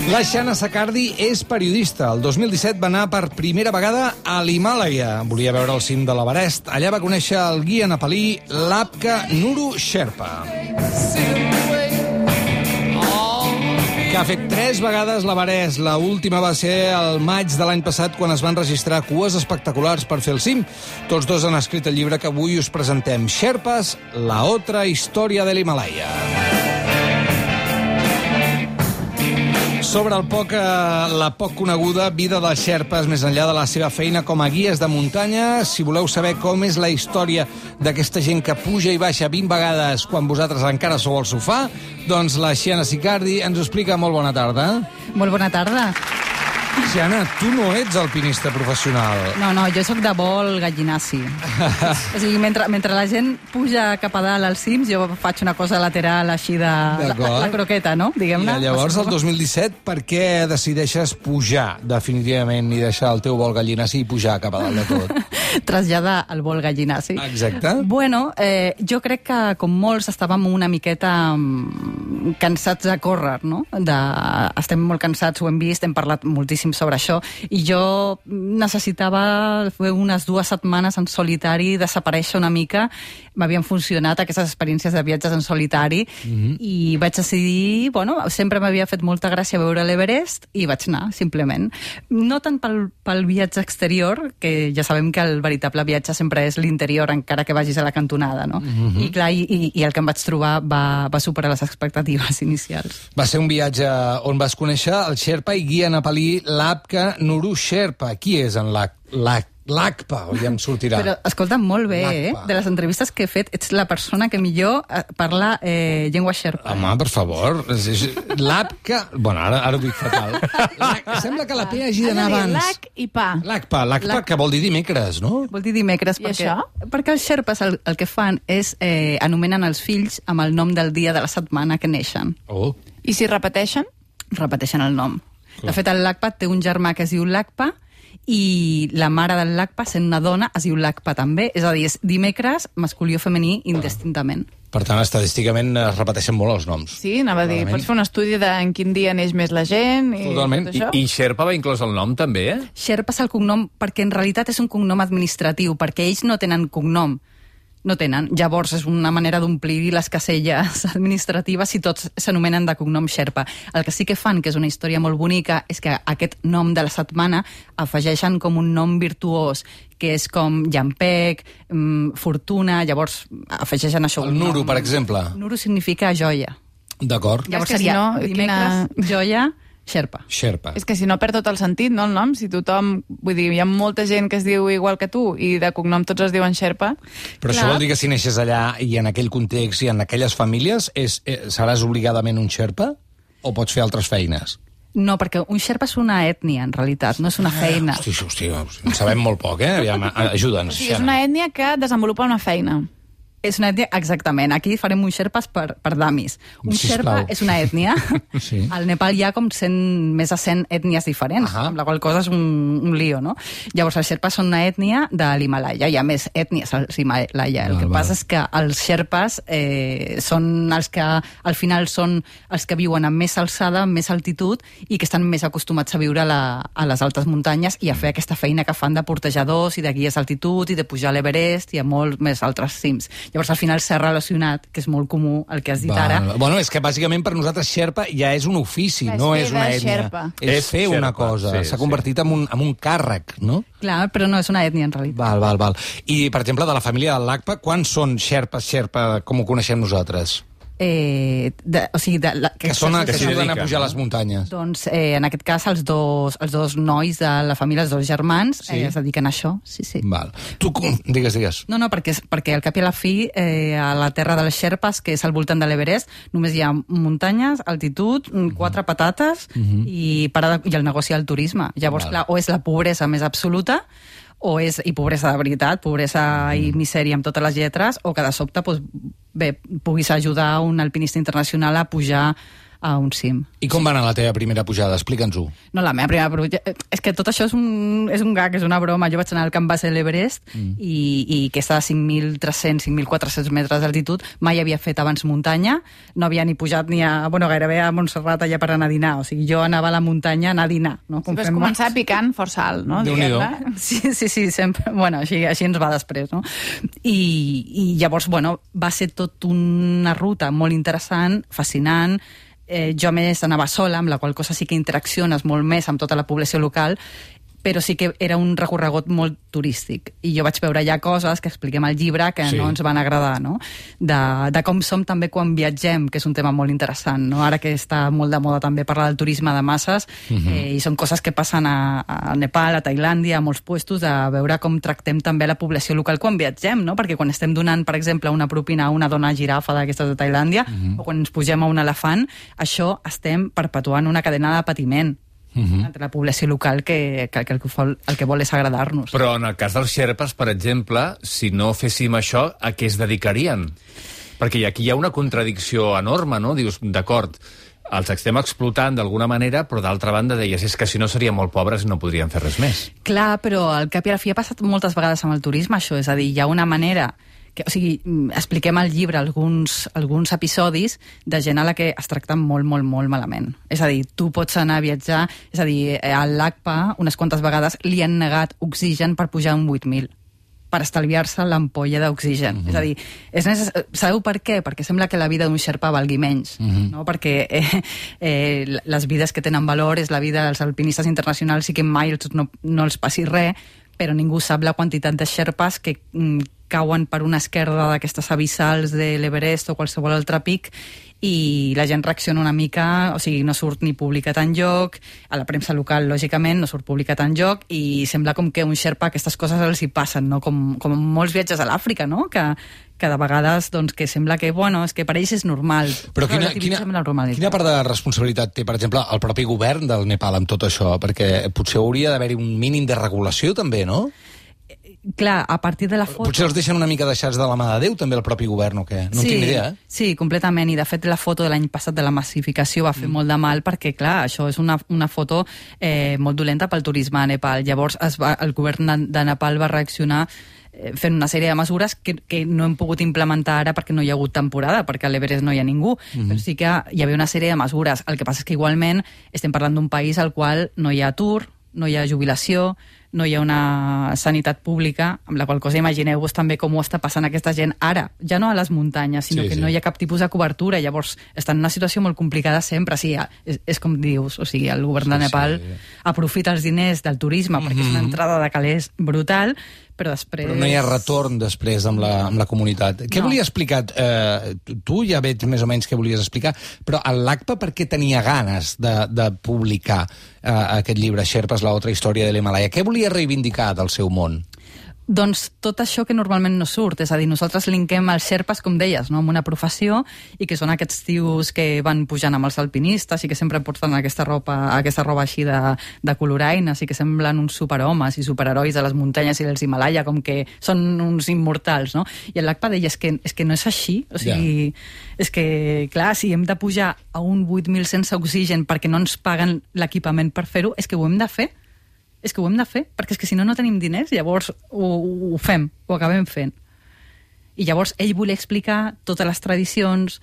La Shana Sakardi és periodista. El 2017 va anar per primera vegada a l'Himàlaia. Volia veure el cim de l'Everest. Allà va conèixer el guia nepalí Labka Nuru Sherpa, que ha fet 3 vegades l'Everest. La última va ser el maig de l'any passat, quan es van registrar cues espectaculars per fer el cim. Tots dos han escrit el llibre que avui us presentem, Sherpas, la otra història de l'Himàlaia. Sobre la poc coneguda vida dels Sherpas, més enllà de la seva feina com a guies de muntanya, si voleu saber com és la història d'aquesta gent que puja i baixa 20 vegades quan vosaltres encara sou al sofà, doncs la Shana Sakardi ens ho explica. Molt bona tarda. Molt bona tarda. Shana, tu no ets alpinista professional. No, jo sóc de vol gallinaci. O sigui, mentre la gent puja cap a dalt als cims, jo faig una cosa lateral així de la croqueta, no? Diguem-ne. I llavors, el 2017, per què decideixes pujar definitivament i deixar el teu vol gallinaci i pujar cap a dalt de tot? Traslladar el vol gallinaci. Exacte. Bueno, jo crec que, com molts, estàvem una miqueta cansats de córrer, no? Estem molt cansats, ho hem vist, hem parlat moltíssim sobre això, i jo necessitava fer unes 2 setmanes en solitari, desaparèixer una mica. M'havien funcionat aquestes experiències de viatges en solitari, i vaig decidir, sempre m'havia fet molta gràcia veure l'Everest, i vaig anar, simplement. No tant pel viatge exterior, que ja sabem que el veritable viatge sempre és l'interior, encara que vagis a la cantonada, no? I clar, i el que em vaig trobar va superar les expectatives inicials. Va ser un viatge on vas conèixer el Sherpa i guia nepalí Labka Nuru Sherpa. Qui és en Lakpa? Ja em sortirà. Però escolta, molt bé, de les entrevistes que he fet, ets la persona que millor parla llengua Sherpa. Home, per favor. Labka... Bueno, ara ho dic fatal. Sembla que la P hagi d'anar abans. Lac i pa. Lakpa, que vol dir dimecres, no? Vol dir dimecres. I això? Perquè els Sherpas el que fan és anomenen els fills amb el nom del dia de la setmana que neixen. Oh. I si repeteixen? Repeteixen el nom. De fet, el Lakpa té un germà que es diu Lakpa, i la mare del Lakpa, sent una dona, es diu Lakpa també. És a dir, és dimecres, masculí o femení, indistintament. Per tant, estadísticament es repeteixen molt els noms. Sí, anava a dir, pots fer un estudi de en quin dia neix més la gent i totalment. tot això? I Sherpa va inclòs el nom, també, eh? Sherpa és el cognom perquè en realitat és un cognom administratiu, perquè ells no tenen cognom. No tenen. Llavors és una manera d'omplir les caselles administratives si tots s'anomenen de cognom Sherpa. El que sí que fan, que és una història molt bonica, és que aquest nom de la setmana afegeixen com un nom virtuós, que és com llampec, fortuna, llavors afegeixen això. El Nuru, per exemple. Nuru significa joia. D'acord. Llavors És que seria si no, dimecres, joia, Sherpa. Sherpa. És que si no perd tot el sentit, no, el nom? Si tothom... Vull dir, hi ha molta gent que es diu igual que tu i de cognom tots es diuen Sherpa. Però això vol dir que si neixes allà i en aquell context i en aquelles famílies seràs obligadament un Sherpa? O pots fer altres feines? No, perquè un Sherpa és una ètnia, en realitat, no és una feina. Hòstia, en sabem molt poc, eh? Aviam, ajuda'ns. O sigui, és una ètnia que desenvolupa una feina. És una ètnia, exactament. Aquí farem un Sherpas per damis. Un Sherpa és una ètnia. Sí. Al Nepal hi ha com més de 100 ètnies diferents, amb la qual cosa és un lío, no? Llavors, els Sherpas són una ètnia de l'Himàlaia. Hi ha més ètnies al Himàlaia. El que passa és que els Sherpas són els que, al final, són els que viuen amb més alçada, amb més altitud, i que estan més acostumats a viure a les altes muntanyes i a fer aquesta feina que fan de portejadors i de guies d'altitud i de pujar a l'Everest i a molts més altres cims. Llavors, al final s'ha relacionat, que és molt comú el que has dit ara. Bueno, és que bàsicament per nosaltres Sherpa ja és un ofici, no és una ètnia. És fer una cosa. S'ha convertit en un càrrec, no? Clar, però no és una ètnia, en realitat. Val. I, per exemple, de la família del Lakpa, quants són Sherpa, com ho coneixem nosaltres? O sigui, que ajuden a pujar les muntanyes. Doncs, en aquest cas, els dos nois de la família, els 2 germans, es dediquen a això. Sí. Val. Tu, digues. No, perquè al cap i a la fi, a la terra dels Sherpas, que és al voltant de l'Everest, només hi ha muntanyes, altitud, 4 patates i el negoci del turisme. Llavors, clar, o és la pobresa més absoluta, i pobresa de veritat, pobresa i misèria amb totes les lletres, o que de sobte puguis ajudar un alpinista internacional a pujar a un cim. I com va anar la teva primera pujada? Explica'ns-ho. No, la meva primera pujada... És que tot això és un gag, és una broma. Jo vaig anar al camp base de l'Everest i que està a 5.300, 5.400 metres d'altitud. Mai havia fet abans muntanya. No havia ni pujat ni a... Bueno, gairebé a Montserrat allà per anar a dinar. O sigui, jo anava a la muntanya a anar a dinar. No? Sí, vas començar picant força alt, no? Déu-n'hi-do. Sí, sempre. Bueno, així ens va després, no? I llavors, bueno, va ser tot una ruta molt interessant, fascinant. Jo, a més, anava sola, amb la qual cosa sí que interacciones molt més amb tota la població local, però sí que era un recorregut molt turístic. I jo vaig veure ja coses que expliquem al llibre que no ens van agradar, no? De com som també quan viatgem, que és un tema molt interessant, no? Ara que està molt de moda també parlar del turisme de masses, i són coses que passen a Nepal, a Tailàndia, a molts puestos, de veure com tractem també la població local quan viatgem, no? Perquè quan estem donant, per exemple, una propina a una dona girafa d'aquestes de Tailàndia, o quan ens pugem a un elefant, això estem perpetuant una cadena de patiment entre la població local que el que vol és agradar-nos. Però en el cas dels xerpes, per exemple, si no féssim això, a què es dedicarien? Perquè aquí hi ha una contradicció enorme, no? Dius, d'acord, els estem explotant d'alguna manera, però d'altra banda deies, és que si no serien molt pobres i no podrien fer res més. Clar, però al cap i a la fi ha passat moltes vegades amb el turisme, això, és a dir, hi ha una manera... O sigui, expliquem al llibre alguns episodis de gent a la que es tracta molt, molt, molt malament. És a dir, tu pots anar a viatjar... És a dir, al LACPA unes quantes vegades li han negat oxigen per pujar un 8.000 per estalviar-se l'ampolla d'oxigen. És a dir, sabeu per què? Perquè sembla que la vida d'un xerpa valgui menys. No? Perquè les vides que tenen valor és la vida dels alpinistes internacionals i que mai no els passi res, però ningú sap la quantitat de xerpes que cauen per una esquerda d'aquestes abissals de l'Everest o qualsevol altre pic i la gent reacciona una mica, o sigui, no surt ni publicat enlloc, a la premsa local, lògicament, no surt publicat enlloc i sembla com que un xerpa aquestes coses els hi passen, no? Com molts viatges a l'Àfrica, no? Que de vegades, doncs, que sembla que, bueno, és que per ells és normal. Però quina part de responsabilitat té, per exemple, el propi govern del Nepal amb tot això? Perquè potser hauria d'haver-hi un mínim de regulació, també, no? Clar, a partir de la foto... Potser els deixen una mica deixats de la mà de Déu, també, el propi govern, o què? No en tinc idea, eh? Sí, completament, i de fet la foto de l'any passat de la massificació va fer molt de mal perquè, clar, això és una foto molt dolenta pel turisme a Nepal. Llavors el govern de Nepal va reaccionar fent una sèrie de mesures que no hem pogut implementar ara perquè no hi ha hagut temporada, perquè a l'Everest no hi ha ningú, però sí que hi havia una sèrie de mesures. El que passa és que igualment estem parlant d'un país al qual no hi ha atur, no hi ha jubilació, no hi ha una sanitat pública, amb la qual cosa imagineu-vos també com ho està passant aquesta gent ara, ja no a les muntanyes, sinó que no hi ha cap tipus de cobertura, llavors està en una situació molt complicada sempre, sí, és com dius, o sigui, el govern de Nepal aprofita els diners del turisme perquè és una entrada de calés brutal, però després... Però no hi ha retorn després amb la comunitat. Què volia explicar? Tu ja veig més o menys què volies explicar, però el LACPA per què tenia ganes de publicar aquest llibre, Xerpes, la otra història de l'Himalaya? Què volia reivindicar del seu món? Doncs tot això que normalment no surt, és a dir, nosaltres linkem els xerpes, com deies, no? Amb una professió, i que són aquests tios que van pujant amb els alpinistes i que sempre porten aquesta roba així de coloraines i que semblen uns superhomes i superherois de les muntanyes i dels Himalaya, com que són uns immortals, no? I el LACPA deia, és que no és així, o sigui, és que, clar, si hem de pujar a un 8.000 sense oxigen perquè no ens paguen l'equipament per fer-ho, és que ho hem de fer. És que ho hem de fer, perquè és que si no tenim diners, llavors ho fem, ho acabem fent. I llavors ell volia explicar totes les tradicions,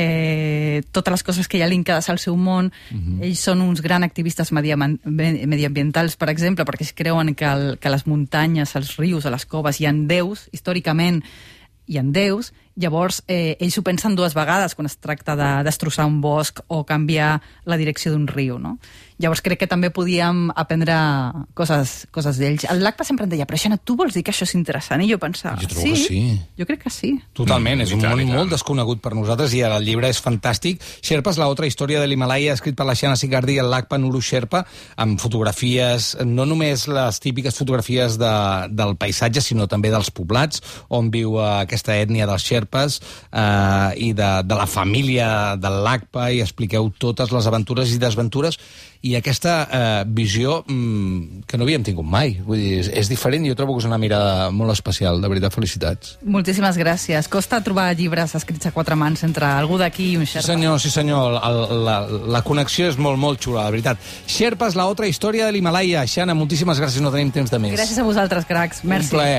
totes les coses que hi ha linkades al seu món. Ells són uns grans activistes mediambientals, per exemple, perquè es creuen que a les muntanyes, als rius, a les coves hi ha déus, històricament hi ha déus. Llavors, ells ho pensen dues vegades quan es tracta de destrossar un bosc o canviar la direcció d'un riu, no? Llavors crec que també podíem aprendre coses d'ells. El LACPA sempre em deia, però Xana, tu vols dir que això és interessant? I jo pensava, jo trobo que sí. Jo crec que sí. Totalment, és un món molt desconegut per nosaltres i el llibre és fantàstic. Xerpes, la otra història de l'Himalaya, escrit per la Xana Sicardi i el LACPA Nuru Xerpa, amb fotografies, no només les típiques fotografies del paisatge, sinó també dels poblats, on viu aquesta ètnia dels xerpes, xerpes i de la família del Lakpa, i expliqueu totes les aventures i desventures, i aquesta visió que no havíem tingut mai. Vull dir, és diferent, i jo trobo que és una mirada molt especial. De veritat, felicitats. Moltíssimes gràcies. Costa trobar llibres escrits a 4 mans entre algú d'aquí i un xerpa. Sí senyor. La connexió és molt, molt xula, de veritat. Xerpes, la otra història de l'Himalaya. Xana, moltíssimes gràcies, no tenim temps de més. Gràcies a vosaltres, cracs. Merci. Un plaer.